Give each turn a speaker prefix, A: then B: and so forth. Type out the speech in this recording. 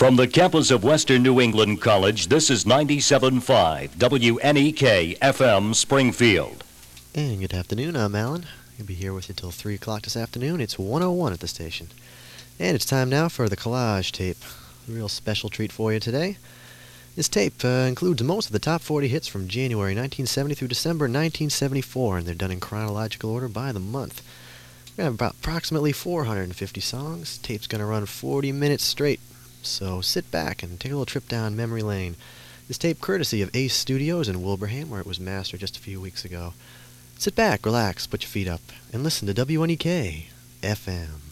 A: From the campus of Western New England College, this is 97.5 WNEK FM Springfield.
B: And good afternoon, I'm Alan. I'll be here with you till 3 o'clock this afternoon. It's 101 at the station. And it's time now for the Collage Tape. A real special treat for you today. This tape includes most of the top 40 hits from January 1970 through December 1974, and they're done in chronological order by the month. We're going to have about approximately 450 songs. Tape's going to run 40 minutes straight. So sit back and take a little trip down memory lane. This tape courtesy of Ace Studios in Wilbraham, where it was mastered just a few weeks ago. Sit back, relax, put your feet up, and listen to WNEK FM.